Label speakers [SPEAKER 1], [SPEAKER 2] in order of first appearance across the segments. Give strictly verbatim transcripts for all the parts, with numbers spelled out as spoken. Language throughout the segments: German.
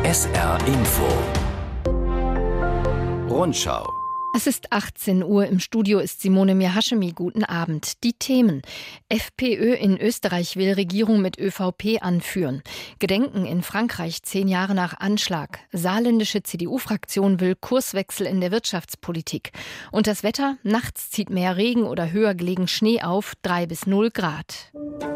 [SPEAKER 1] S R Info Rundschau.
[SPEAKER 2] Es ist achtzehn Uhr, im Studio ist Simone Mir-Hashemi. Guten Abend. Die Themen: FPÖ in Österreich will Regierung mit ÖVP anführen. Gedenken in Frankreich zehn Jahre nach Anschlag. Saarländische C D U-Fraktion will Kurswechsel in der Wirtschaftspolitik. Und das Wetter: nachts zieht mehr Regen oder höher gelegen Schnee auf, drei bis null Grad.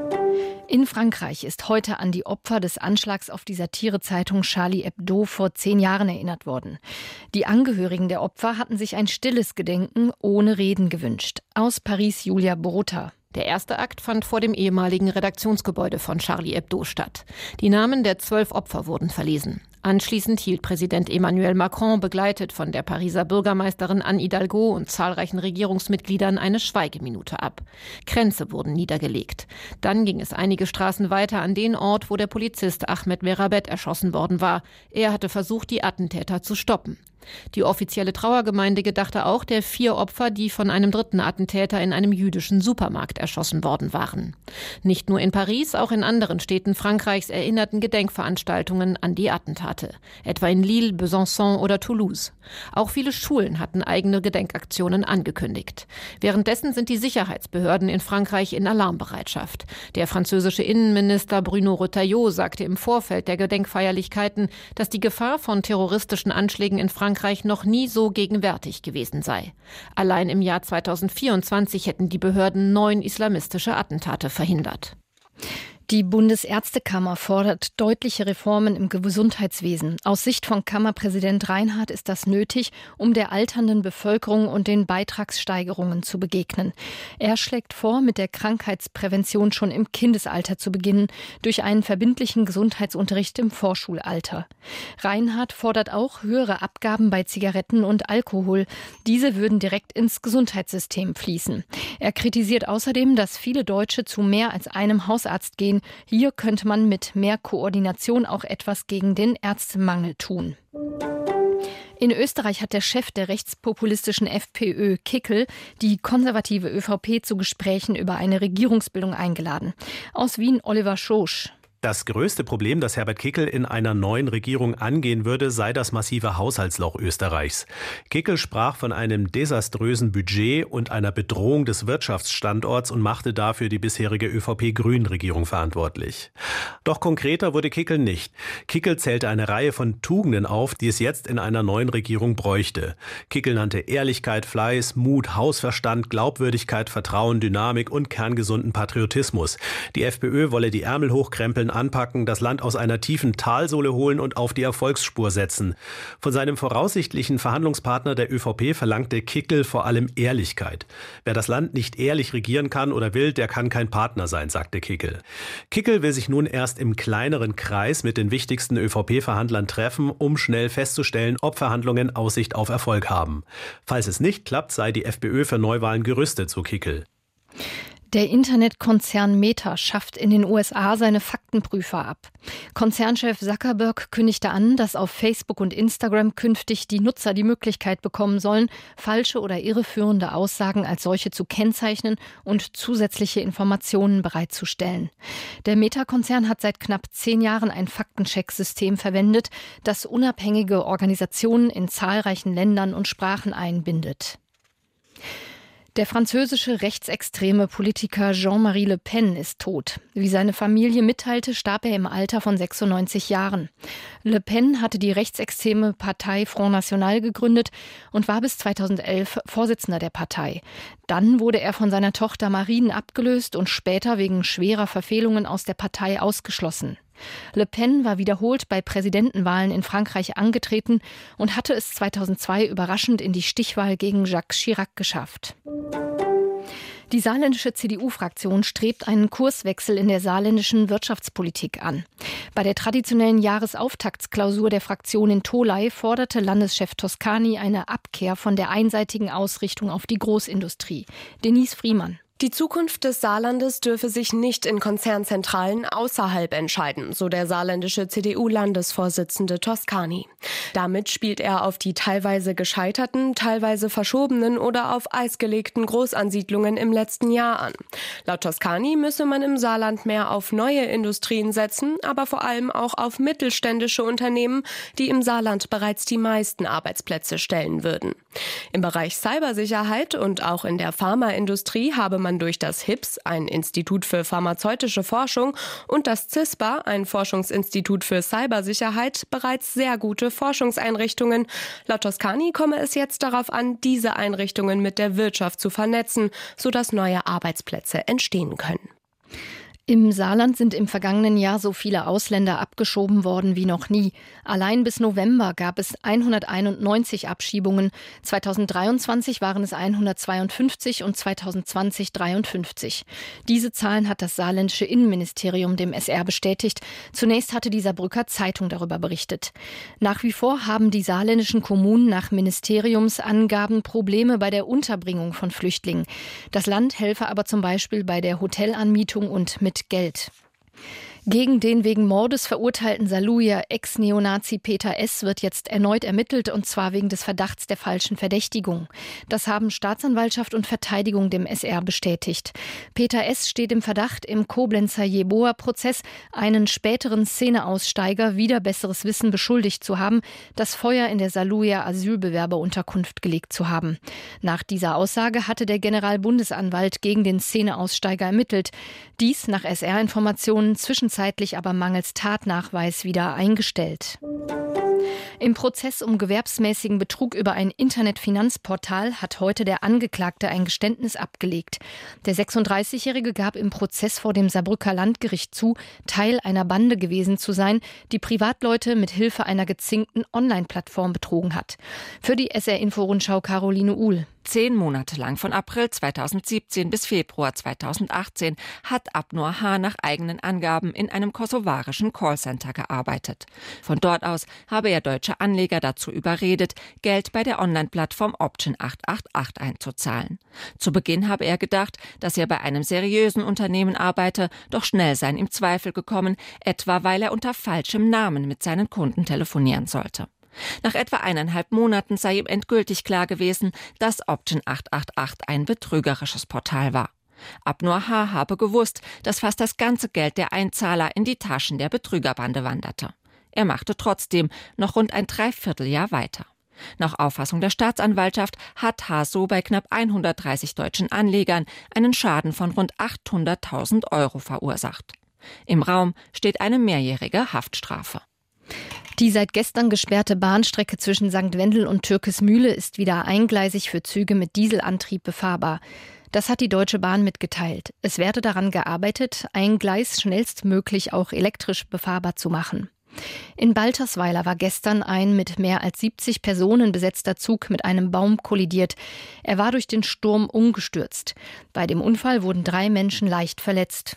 [SPEAKER 2] In Frankreich ist heute an die Opfer des Anschlags auf die Satirezeitung Charlie Hebdo vor zehn Jahren erinnert worden. Die Angehörigen der Opfer hatten sich ein stilles Gedenken ohne Reden gewünscht. Aus Paris Julia Borota.
[SPEAKER 3] Der erste Akt fand vor dem ehemaligen Redaktionsgebäude von Charlie Hebdo statt. Die Namen der zwölf Opfer wurden verlesen. Anschließend hielt Präsident Emmanuel Macron, begleitet von der Pariser Bürgermeisterin Anne Hidalgo und zahlreichen Regierungsmitgliedern, eine Schweigeminute ab. Kränze wurden niedergelegt. Dann ging es einige Straßen weiter an den Ort, wo der Polizist Ahmed Merabet erschossen worden war. Er hatte versucht, die Attentäter zu stoppen. Die offizielle Trauergemeinde gedachte auch der vier Opfer, die von einem dritten Attentäter in einem jüdischen Supermarkt erschossen worden waren. Nicht nur in Paris, auch in anderen Städten Frankreichs erinnerten Gedenkveranstaltungen an die Attentate. Etwa in Lille, Besançon oder Toulouse. Auch viele Schulen hatten eigene Gedenkaktionen angekündigt. Währenddessen sind die Sicherheitsbehörden in Frankreich in Alarmbereitschaft. Der französische Innenminister Bruno Retailleau sagte im Vorfeld der Gedenkfeierlichkeiten, dass die Gefahr von terroristischen Anschlägen in Frankreich Frankreich noch nie so gegenwärtig gewesen sei. Allein im Jahr zweitausendvierundzwanzig hätten die Behörden neun islamistische Attentate verhindert.
[SPEAKER 2] Die Bundesärztekammer fordert deutliche Reformen im Gesundheitswesen. Aus Sicht von Kammerpräsident Reinhardt ist das nötig, um der alternden Bevölkerung und den Beitragssteigerungen zu begegnen. Er schlägt vor, mit der Krankheitsprävention schon im Kindesalter zu beginnen, durch einen verbindlichen Gesundheitsunterricht im Vorschulalter. Reinhardt fordert auch höhere Abgaben bei Zigaretten und Alkohol. Diese würden direkt ins Gesundheitssystem fließen. Er kritisiert außerdem, dass viele Deutsche zu mehr als einem Hausarzt gehen. Hier könnte man mit mehr Koordination auch etwas gegen den Ärztemangel tun. In Österreich hat der Chef der rechtspopulistischen FPÖ, Kickl, die konservative ÖVP zu Gesprächen über eine Regierungsbildung eingeladen. Aus Wien Oliver Schosch.
[SPEAKER 4] Das größte Problem, das Herbert Kickl in einer neuen Regierung angehen würde, sei das massive Haushaltsloch Österreichs. Kickl sprach von einem desaströsen Budget und einer Bedrohung des Wirtschaftsstandorts und machte dafür die bisherige ÖVP-Grünen-Regierung verantwortlich. Doch konkreter wurde Kickl nicht. Kickl zählte eine Reihe von Tugenden auf, die es jetzt in einer neuen Regierung bräuchte. Kickl nannte Ehrlichkeit, Fleiß, Mut, Hausverstand, Glaubwürdigkeit, Vertrauen, Dynamik und kerngesunden Patriotismus. Die FPÖ wolle die Ärmel hochkrempeln, anpacken, das Land aus einer tiefen Talsohle holen und auf die Erfolgsspur setzen. Von seinem voraussichtlichen Verhandlungspartner der ÖVP verlangte Kickl vor allem Ehrlichkeit. Wer das Land nicht ehrlich regieren kann oder will, der kann kein Partner sein, sagte Kickl. Kickl will sich nun erst im kleineren Kreis mit den wichtigsten ÖVP-Verhandlern treffen, um schnell festzustellen, ob Verhandlungen Aussicht auf Erfolg haben. Falls es nicht klappt, sei die FPÖ für Neuwahlen gerüstet, so Kickl.
[SPEAKER 2] Der Internetkonzern Meta schafft in den U S A seine Faktenprüfer ab. Konzernchef Zuckerberg kündigte an, dass auf Facebook und Instagram künftig die Nutzer die Möglichkeit bekommen sollen, falsche oder irreführende Aussagen als solche zu kennzeichnen und zusätzliche Informationen bereitzustellen. Der Meta-Konzern hat seit knapp zehn Jahren ein Faktencheck-System verwendet, das unabhängige Organisationen in zahlreichen Ländern und Sprachen einbindet. Der französische rechtsextreme Politiker Jean-Marie Le Pen ist tot. Wie seine Familie mitteilte, starb er im Alter von sechsundneunzig Jahren. Le Pen hatte die rechtsextreme Partei Front National gegründet und war bis zweitausendelf Vorsitzender der Partei. Dann wurde er von seiner Tochter Marine abgelöst und später wegen schwerer Verfehlungen aus der Partei ausgeschlossen. Le Pen war wiederholt bei Präsidentenwahlen in Frankreich angetreten und hatte es zweitausendzwei überraschend in die Stichwahl gegen Jacques Chirac geschafft. Die saarländische C D U-Fraktion strebt einen Kurswechsel in der saarländischen Wirtschaftspolitik an. Bei der traditionellen Jahresauftaktsklausur der Fraktion in Tholey forderte Landeschef Toscani eine Abkehr von der einseitigen Ausrichtung auf die Großindustrie. Denise Friemann.
[SPEAKER 1] Die Zukunft des Saarlandes dürfe sich nicht in Konzernzentralen außerhalb entscheiden, so der saarländische C D U-Landesvorsitzende Toscani. Damit spielt er auf die teilweise gescheiterten, teilweise verschobenen oder auf Eis gelegten Großansiedlungen im letzten Jahr an. Laut Toscani müsse man im Saarland mehr auf neue Industrien setzen, aber vor allem auch auf mittelständische Unternehmen, die im Saarland bereits die meisten Arbeitsplätze stellen würden. Im Bereich Cybersicherheit und auch in der Pharmaindustrie habe man durch das H I P S, ein Institut für pharmazeutische Forschung, und das CISPA, ein Forschungsinstitut für Cybersicherheit, bereits sehr gute Forschungseinrichtungen. Laut Toscani komme es jetzt darauf an, diese Einrichtungen mit der Wirtschaft zu vernetzen, sodass neue Arbeitsplätze entstehen können.
[SPEAKER 2] Im Saarland sind im vergangenen Jahr so viele Ausländer abgeschoben worden wie noch nie. Allein bis November gab es hunderteinundneunzig Abschiebungen. zweitausenddreiundzwanzig waren es hundertzweiundfünfzig und zweitausendzwanzig dreiundfünfzig. Diese Zahlen hat das saarländische Innenministerium dem S R bestätigt. Zunächst hatte die Saarbrücker Zeitung darüber berichtet. Nach wie vor haben die saarländischen Kommunen nach Ministeriumsangaben Probleme bei der Unterbringung von Flüchtlingen. Das Land helfe aber zum Beispiel bei der Hotelanmietung und mit Geld. Gegen den wegen Mordes verurteilten Saarlouier Ex-Neonazi Peter S. wird jetzt erneut ermittelt, und zwar wegen des Verdachts der falschen Verdächtigung. Das haben Staatsanwaltschaft und Verteidigung dem S R bestätigt. Peter S. steht im Verdacht, im Koblenzer Jeboa-Prozess einen späteren Szeneaussteiger wider besseres Wissen beschuldigt zu haben, das Feuer in der Saarlouier Asylbewerberunterkunft gelegt zu haben. Nach dieser Aussage hatte der Generalbundesanwalt gegen den Szeneaussteiger ermittelt. Dies nach S R-Informationen zwischen zeitlich aber mangels Tatnachweis wieder eingestellt. Im Prozess um gewerbsmäßigen Betrug über ein Internetfinanzportal hat heute der Angeklagte ein Geständnis abgelegt. Der sechsunddreißigjährige gab im Prozess vor dem Saarbrücker Landgericht zu, Teil einer Bande gewesen zu sein, die Privatleute mit Hilfe einer gezinkten Online-Plattform betrogen hat. Für die S R-Info-Rundschau Caroline Uhl.
[SPEAKER 5] Zehn Monate lang, von April zweitausendsiebzehn bis Februar zweitausendachtzehn, hat Abnur H. nach eigenen Angaben in einem kosovarischen Callcenter gearbeitet. Von dort aus habe er deutsche Anleger dazu überredet, Geld bei der Online-Plattform Option acht acht acht einzuzahlen. Zu Beginn habe er gedacht, dass er bei einem seriösen Unternehmen arbeite, doch schnell seien ihm Zweifel gekommen, etwa weil er unter falschem Namen mit seinen Kunden telefonieren sollte. Nach etwa eineinhalb Monaten sei ihm endgültig klar gewesen, dass Option acht acht acht ein betrügerisches Portal war. Abnur H. habe gewusst, dass fast das ganze Geld der Einzahler in die Taschen der Betrügerbande wanderte. Er machte trotzdem noch rund ein Dreivierteljahr weiter. Nach Auffassung der Staatsanwaltschaft hat H. so bei knapp hundertdreißig deutschen Anlegern einen Schaden von rund achthunderttausend Euro verursacht. Im Raum steht eine mehrjährige Haftstrafe.
[SPEAKER 2] Die seit gestern gesperrte Bahnstrecke zwischen Sankt Wendel und Türkesmühle ist wieder eingleisig für Züge mit Dieselantrieb befahrbar. Das hat die Deutsche Bahn mitgeteilt. Es werde daran gearbeitet, ein Gleis schnellstmöglich auch elektrisch befahrbar zu machen. In Baltersweiler war gestern ein mit mehr als siebzig Personen besetzter Zug mit einem Baum kollidiert. Er war durch den Sturm umgestürzt. Bei dem Unfall wurden drei Menschen leicht verletzt.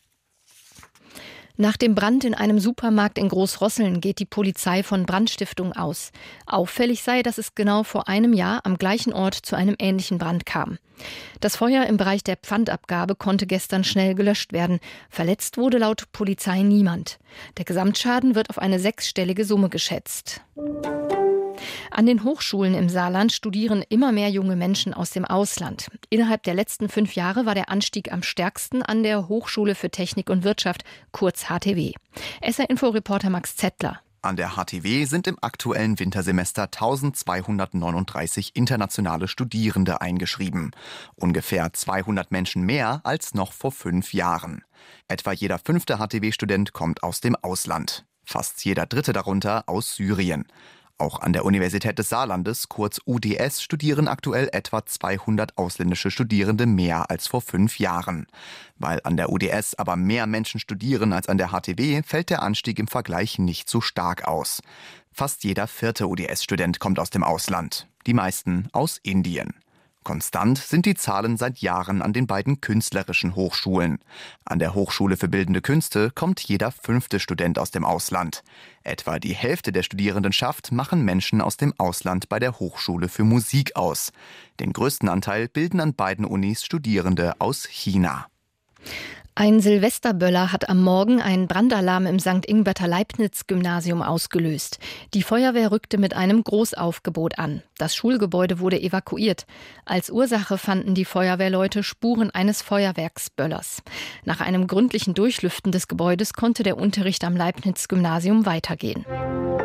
[SPEAKER 2] Nach dem Brand in einem Supermarkt in Großrosseln geht die Polizei von Brandstiftung aus. Auffällig sei, dass es genau vor einem Jahr am gleichen Ort zu einem ähnlichen Brand kam. Das Feuer im Bereich der Pfandabgabe konnte gestern schnell gelöscht werden. Verletzt wurde laut Polizei niemand. Der Gesamtschaden wird auf eine sechsstellige Summe geschätzt. An den Hochschulen im Saarland studieren immer mehr junge Menschen aus dem Ausland. Innerhalb der letzten fünf Jahre war der Anstieg am stärksten an der Hochschule für Technik und Wirtschaft, kurz H T W. S R-Info-Reporter Max Zettler.
[SPEAKER 6] An der H T W sind im aktuellen Wintersemester eintausendzweihundertneununddreißig internationale Studierende eingeschrieben. Ungefähr zweihundert Menschen mehr als noch vor fünf Jahren. Etwa jeder fünfte H T W-Student kommt aus dem Ausland. Fast jeder dritte darunter aus Syrien. Auch an der Universität des Saarlandes, kurz U D S, studieren aktuell etwa zweihundert ausländische Studierende mehr als vor fünf Jahren. Weil an der U D S aber mehr Menschen studieren als an der H T W, fällt der Anstieg im Vergleich nicht so stark aus. Fast jeder vierte U D S-Student kommt aus dem Ausland, die meisten aus Indien. Konstant sind die Zahlen seit Jahren an den beiden künstlerischen Hochschulen. An der Hochschule für Bildende Künste kommt jeder fünfte Student aus dem Ausland. Etwa die Hälfte der Studierendenschaft machen Menschen aus dem Ausland bei der Hochschule für Musik aus. Den größten Anteil bilden an beiden Unis Studierende aus China.
[SPEAKER 2] Ein Silvesterböller hat am Morgen einen Brandalarm im Sankt Ingbert Leibniz-Gymnasium ausgelöst. Die Feuerwehr rückte mit einem Großaufgebot an. Das Schulgebäude wurde evakuiert. Als Ursache fanden die Feuerwehrleute Spuren eines Feuerwerksböllers. Nach einem gründlichen Durchlüften des Gebäudes konnte der Unterricht am Leibniz-Gymnasium weitergehen.